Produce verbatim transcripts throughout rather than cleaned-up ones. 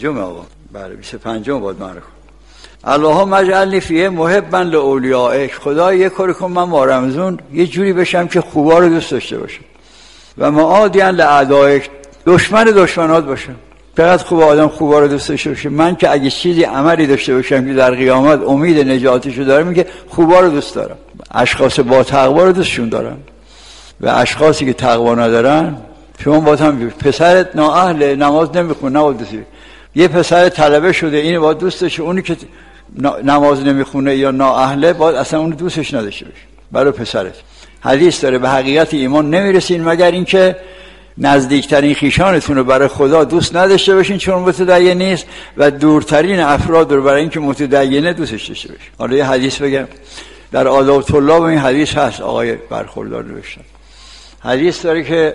جمعه آقا بله بیست و پنجم بود معرکه. اللهم اجعلنی فیه محبا لاولیائک. خدا یه کاری کن من ماه رمضان یه جوری بشم که خوبا رو دوست داشته باشم و معادیا لاعدائک، دشمن دشمنات باشم. فقط خوب آدم خوبا رو دوست داشته باشه. من که اگه چیزی عملی داشته باشم که در قیامت امید نجاتشو دارم میگه خوبا رو دوست دارم. اشخاص با تقوا رو دوستشون دارم و اشخاصی که تقوا ندارن شما باید هم پسرت نااهل نماز نمیخونه نباید دوست. یه پسر طلبه شده اینو باید دوست داشته، اونی که نماز نمیخونه یا نااهله باید اصلا اون دوستش نداشته باشه. برای پسرت حدیث داره به حقیقت ایمان نمیرسین مگر اینکه نزدیکترین خیشانتون رو برای خدا دوست نداشته باشین چون متدین نیست و دورترین افراد رو برای اینکه متدینه دوستش داشته باشین. حالا یه حدیث بگم در آداب طلاب این حدیث هست، آقای برخوردار نوشتن. حدیث داره که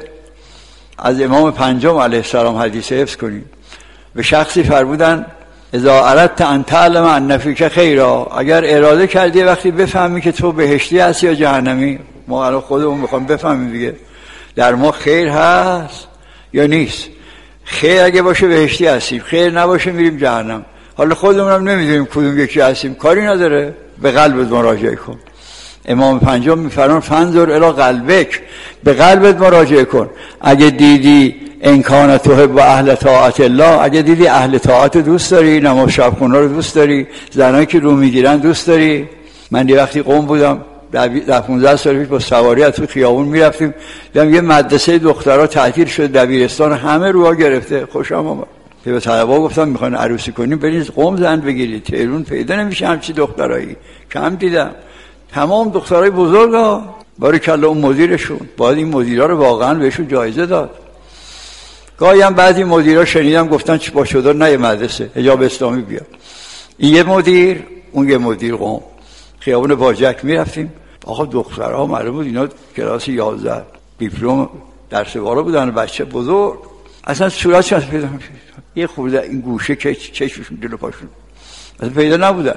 از امام پنجم علیه السلام حدیث حفظ کنیم. به شخصی فرمودن اذا اردت ان تعلم ان فیک خیرا، اگر اراده کردی وقتی بفهمی که تو بهشتی هستی یا جهنمی. ما الان خودمون میخوام بفهمیم دیگه در ما خیر هست یا نیست. خیر اگه باشه بهشتی هستیم، خیر نباشه میریم جهنم. حالا خودمون هم نمیدونیم کدوم یکی هستیم، کاری نداره، به قلبت مراجعه کن. امام پنجم میفرمان فنظر الی قلبک، به قلبت مراجعه کن. اگه دیدی امکان تحب و اهل طاعت الله، اگه دیدی اهل طاعت دوست داری، نماز شب خونا رو دوست داری، زنایی که رو میگیرن دوست داری. من یه وقتی قم بودم در پانزده سال پیش با سواری از تو خیابون میرفتیم، دیدم یه مدرسه دخترها تعطیل شده، دبیرستان همه روها گرفته. خوشم اومد. به طلبا گفتم میخوان عروسی کنیم برید قم زن بگیرید، تهران پیدا نمیشه همچی دخترایی. کم دیدم. تمام دخترای بزرگا باریکلا اون مدیرشون. باید این مدیرا رو واقعا بهشون جایزه داد. گاهی هم بعضی مدیرا شنیدم گفتن چی با شده نه یه مدرسه حجاب اسلامی بیا. این یه مدیر اون یه مدیر قم. خیابون باجک میرفتیم، آقا دخترها معلوم بود اینا کلاس یازده دیپلم درس وارا بودن، بچه بزرگ اصلا صورتش از پیدا نمی‌شد. یه خورده این گوشه که چشمشون جلو پاشون اصلا پیدا نبودن.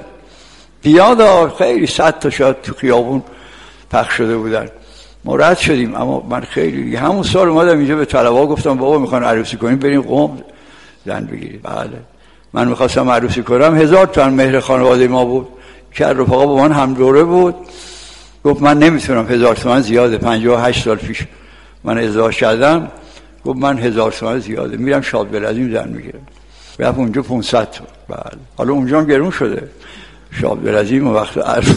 پیاده خیلی صد تا شاید تو خیابون پخش شده بودن. ما رد شدیم، اما من خیلی همون سال اومدم اینجا به طلبا گفتم بابا میخوان عروسی کنیم بریم قم زن بگیرید. بله من میخواستم عروسی کنم، هزار تومن مهر خانواده ما بود که رفقا با من هم دوره بود. گفت من نمیتونم، هزار تومن زیاده. پنجاه و هشت سال پیش من ازدواج کردم. گفت من هزار تومن زیاده، میرم شاد بلعظیم زن میگیرم. رفت اونجا پانصد تومن. بله حالا اونجا هم گرون شده شاد بلعظیم و وقت عرض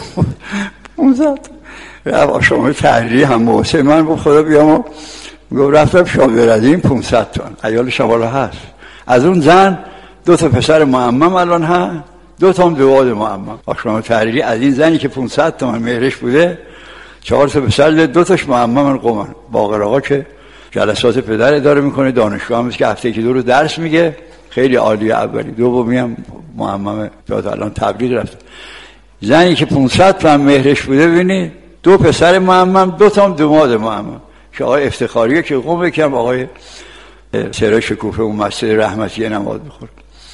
پانصد رفت آشامه تحریری هم موسه من با خدا بیام. گفت رفتم شاد بلعظیم پانصد تومن. عیال شمالا هست. از اون زن دو تا پسر معمم الان هست، دو تا هم دواد معمم. آشامه تحریری از این زنی که پانصد تومن مهرش بوده چهار تا پسر ده، دو تاش معمم قم. باقر آقا که جلسات پدر اداره میکنه، دانشگاه هم که هفته که دو رو درس میگه، خیلی عالیه. اولی دومی هم معمم داد الان تبریز رفت. زنی که پانصد تومن مهرش بوده ببینید، دو پسر معمم، دو تا هم دواد معمم. که آقای افتخاریه که قم یکم آقای سرای شکوفه اون مسجد رحمتیه نماز میخوره.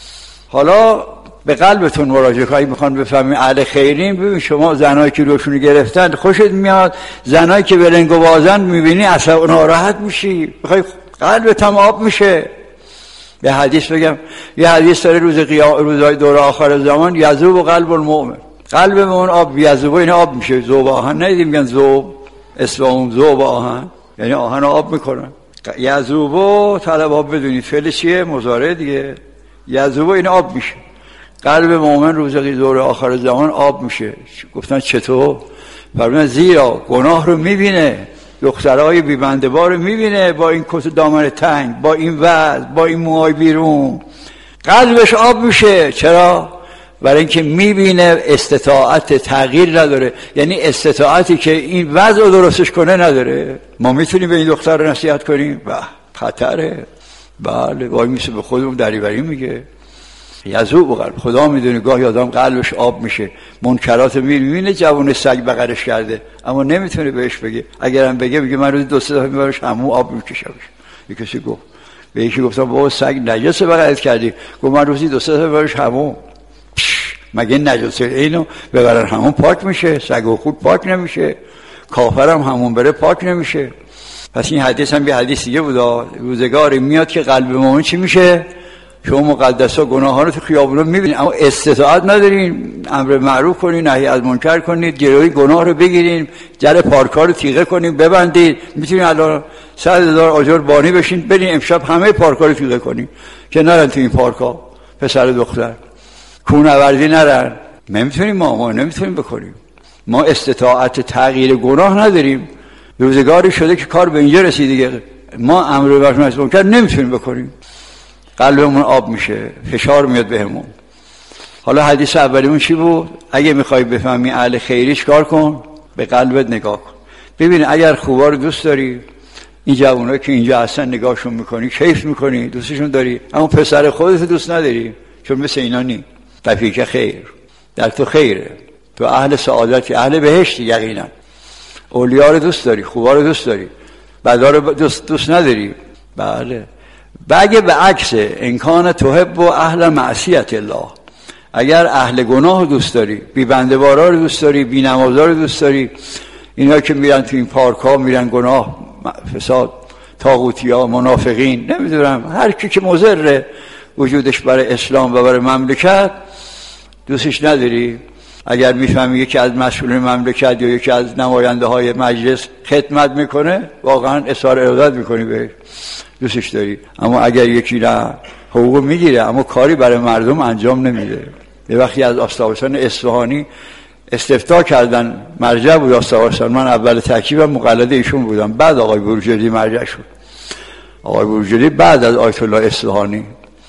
حالا به قلبتون مراجعه کنید میخوان بفهمید اهل خیرین. ببین شما زنایی که روشون گرفتن خوشت میاد، زنایی که بلنگ و بازن میبینی اصلا ناراحت میشی، میخوای قلبت هم آب میشه. به حدیث بگم یه حدیث داره روز قیام روزهای دور آخر زمان یذوب قلب المؤمن، قلب مؤمن آب یذوب این آب میشه. ذوب آهن ندیدیم میگن ذوب اسلام ذوب آهن یعنی آهن آب میکنن. یذوب طلب آب بدونید فعل چیه؟ مضارع دیگه. یذوب این آب میشه. قلب مؤمن روز دور آخر زمان آب میشه. گفتن چطور؟ فرمودن زیرا گناه رو میبینه، دخترای بی‌بنده‌بار رو میبینه با این کت دامن تنگ، با این وضع، با این موهای بیرون، قلبش آب میشه. چرا؟ برای اینکه میبینه استطاعت تغییر نداره، یعنی استطاعتی که این وضع رو درستش کنه نداره. ما میتونیم به این دختر رو نصیحت کنیم؟ به خطره. بله وای میشه به خودمون دریوری میگه. یذوب قلب، خدا میدونه گاهی آدم قلبش آب میشه، منکرات میبینه جوون سگ بغلش کرده اما نمیتونه بهش بگه. اگرم بگه میگه من روزی دو سه دفعه میبرش همون آب میکشمش. یه کسی گفت به یکی گفتم بابا سگ نجس بغلت کردی؟ گفت من روزی دو سه دفعه میبرش همون. مگه نجس اینو ببرن همون پاک میشه؟ سگ و خود پاک نمیشه، کافرم همون بره پاک نمیشه. پس این حدیث هم یه حدیث دیگه بود، روزگاری میاد که قلب مومن چی میشه؟ شما مقدسا گناه ها رو تو خیابونا میبینید اما استطاعت ندارین امر معروف کنین، نهی از منکر کنید، جلوی گناه رو بگیرین، در پارک‌ها رو تیغه کنین ببندید. میتونین الان صد هزار آجر بانی بشین برین امشب همه پارک‌ها رو تیغه کنین که نرن تو این پارک‌ها پسر دختر کوهنوردی نرن. نمیتونیم، ما ما نمیتونیم بکنیم. ما استطاعت تغییر گناه نداریم. روزگاری شده که کار به اینجا رسید دیگه ما امر معروف نهی از منکر نمیتونیم بکنیم. قلبمون آب میشه، فشار میاد بهمون. حالا حدیث اولیمون چی بود؟ اگه میخوای بفهمی اهل خیری چیکار کن؟ به قلبت نگاه کن. ببین اگر خوبا رو دوست داری، این جوانایی که اینجا هستن نگاهشون میکنی، کیف میکنی، دوستشون داری، اما پسر خودت دوست نداری چون مثل اینا نی. تفیک خیر در تو خیره، تو اهل سعادتی، اهل بهشتی یقینا. اولیا رو دوست داری، خوبا رو دوست داری، بدا رو دوست دوست نداری. بله. بگه به عکس انکان تحب و اهل معصیت الله، اگر اهل گناه رو دوست داری، بی بنده بارا رو دوست داری، بی نمازا رو دوست داری، اینا که میرن تو این پارک ها میرن گناه، فساد، طاغوتی ها، منافقین، نمیدونم هر کی که مضر وجودش برای اسلام و برای مملکت دوستش نداری. اگر میفهمی یکی از مسئولین مملکت یا یکی از نماینده های مجلس خدمت میکنه واقعا اظهار ارادت میکنی بهش، دوستش داری. اما اگر یکی نه حقوق میگیره اما کاری برای مردم انجام نمیده. یه وقتی از آستاوسان اصفهانی استفتاء کردن، مرجع بود آستاوسان، من اول ترکیبم مقلد ایشون بودم، بعد آقای بروجردی مرجع شد. آقای بروجردی بعد از آیت الله اصفهانی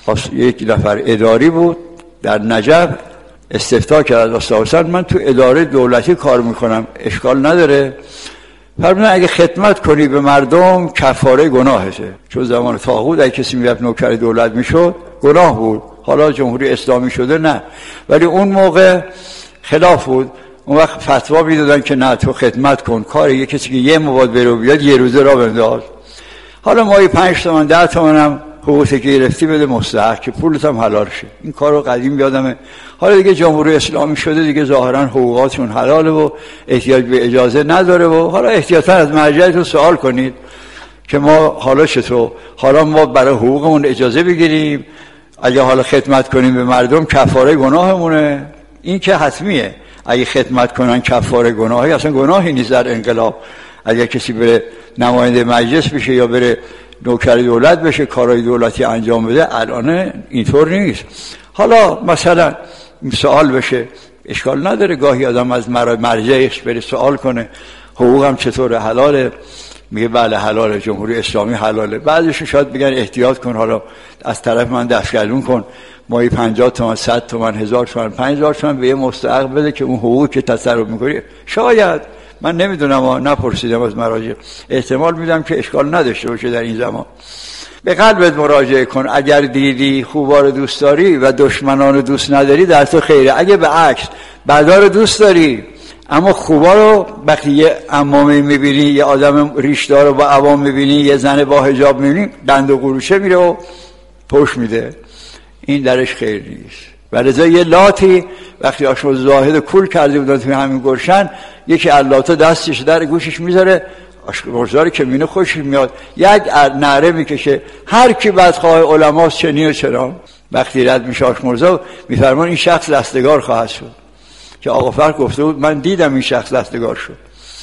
یک نفر اداری بود در نجف، استفتاء کرد از آستاوسان، من تو اداره دولتی کار میکنم اشکال نداره، فرمودن اگه خدمت کنی به مردم کفاره گناهشه. چون زمان طاغوت اگه کسی میرفت نوکر دولت میشد گناه بود، حالا جمهوری اسلامی شده نه، ولی اون موقع خلاف بود. اون وقت فتوا میدادن که نه تو خدمت کن، کار یه کسی که یه مواد برو بیاد یه روزه را بنداز. حالا مایی پنج تومن ده تومن هم حقوقی که گرفتی بده مستحق که پولت هم حلال شه. این کارو قدیم یادمه. حالا دیگه جمهوری اسلامی شده دیگه ظاهرا حقوقاتشون حلاله و احتیاج به اجازه نداره و حالا احتیاطاً از مرجعتون سوال کنید که ما حالا چطور، حالا ما برای حقوقمون اجازه بگیریم، اگه حالا خدمت کنیم به مردم کفاره گناهمونه. این که حتمیه، اگه خدمت کنن کفاره گناهی، اصلا گناهی نیست در انقلاب. اگه کسی بره نماینده مجلس بشه یا بره نوکر دولت بشه کارهای دولتی انجام بده، الان اینطور نیست. حالا مثلا سوال بشه اشکال نداره، گاهی آدم از مرجعش بره سوال کنه حقوق هم چطوره، حلاله، میگه بله حلاله، جمهوری اسلامی حلاله. بعضیشون شاید بگن احتیاط کن، حالا از طرف من دستگردون کن، مایی پنجاه تومن، صد تومن، هزار تومن، پنج هزار تومن به یه مستحق بده که اون حقوقی که تصرف میکنی. شاید، من نمیدونم، نپرسیدم از مراجع، احتمال میدم که اشکال نداشته باشه در این زمان. به قلبت مراجعه کن، اگر دیدی خوبا رو دوست داری و دشمنان رو دوست نداری در تو خیره. اگه به عکس بدا رو دوست داری اما خوبا رو، وقتی یه عمامه میبینی، یه آدم ریشدار رو با عوام میبینی، یه زن با حجاب میبینی، دند و قروشه میره و پشت میده، این درش خیر نیست. ولذا یه لاتی وقتی آشموز زاهد کول کرده بودن توی همین گرشن، یکی اللاتا دستش در گوشش میذاره، آشموزداری که مینه خوشش میاد، یک نعره میکشه، هر کی بدخواه علماست چنین و چنان. وقتی رد میشه آشموزا میفرمان این شخص رستگار خواهد شد، که آقا فرق گفته بود من دیدم این شخص رستگار شد.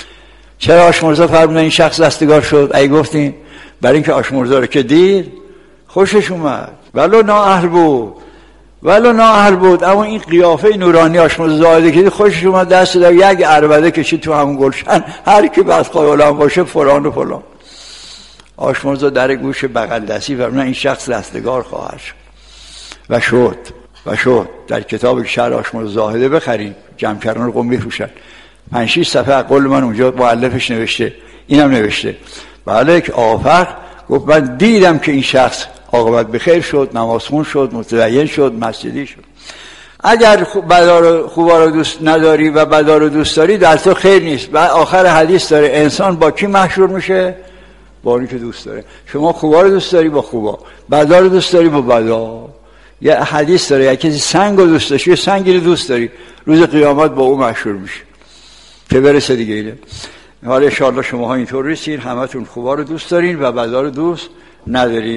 چرا آشموزا فرمودن این شخص رستگار شد؟ ای گفتین برای اینکه آشموزا رو که دید خوشش اومد، ولو نااهل بود، ولو نااهل بود، اما این قیافه نورانی آشموزا زاهده که خوشش اومد، دست داد یک عربده کشید تو همون گلشن، هر کی بدخواه علما باشه فلان و فلان. آشموزا در گوش بغل دستی فرمودن این شخص رستگار خواهد شد و شد و شد. در کتاب شرح آشموزا زاهده بخرید، جمکران قم میفروشن، پنج شش صفحه قول من اونجا مؤلفش نوشته، اینم نوشته. بله که آفر گفت من دیدم که این شخص عاقبت بخیر شد، نمازخون شد، متدین شد، مسجدی شد. اگر خوبا رو دوست نداری و بدا رو دوست داری در تو خیر نیست. و آخر حدیث داره انسان با کی محشور میشه؟ با اونی که دوست داره. شما خوبا رو دوست داری با خوبا، بدا رو دوست داری با بدا. یه حدیث داره اگه کسی سنگ رو دوست داشتی، سنگی رو دوست داری، روز قیامت با او محشور میشه. که برسه دیگه اینه. حالا ان شاءالله شماها اینطور رسید، همتون خوبا رو دوست دارین و بدا رو دوست ندارین.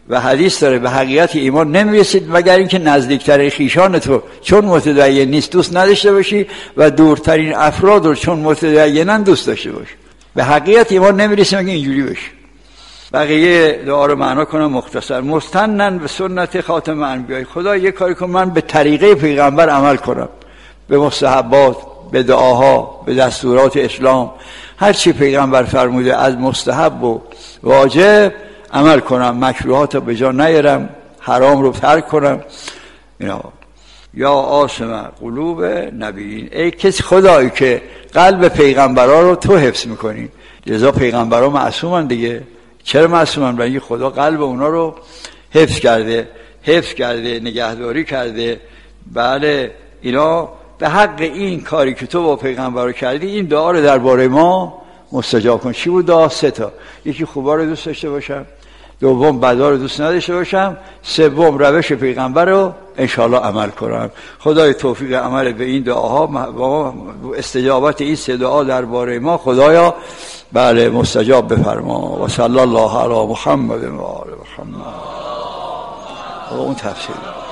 و حدیث داره به حقیقت ایمان نمیرسید مگر اینکه نزدیکترین خیشان تو چون متدین نیست دوست نداشته باشی و دورترین افراد رو چون متدینن دوست داشته باشی. به حقیقت ایمان نمیرسید مگر اینجوری بشه. بقیه دعا رو معنا کنم مختصر. مستنن به سنت خاتم انبیاء، خدا یه کاری کنه من به طریقه پیغمبر عمل کنم، به مستحبات، به دعاها، به دستورات اسلام، هر چی پیغمبر فرموده از مستحب و واجب عمل کنم، مکروهات رو به جا نیارم، حرام رو ترک کنم. اینا یا آسم قلوب نبیین، ای کسی خدایی که قلب پیغمبرا رو تو حفظ میکنی. لذا پیغمبرا معصومن دیگه. چرا معصومن؟ برای خدا قلب اونا رو حفظ کرده، حفظ کرده، نگهداری کرده. بله اینا به حق این کاری که تو با پیغمبر کردی این دعا رو درباره ما مستجاب کن. چی بود دعا؟ سه تا. یکی خوبا رو دوست داشته باشم، دوم بدا رو دوست نداشته باشم، سوم روش پیغمبر رو انشاءالله عمل کنم. خدای توفیق عمل به این دعاها و استجابت این سه دعا درباره ما خدایا بله مستجاب بفرما. و صلی الله علی محمد و آل محمد. اون تفسیر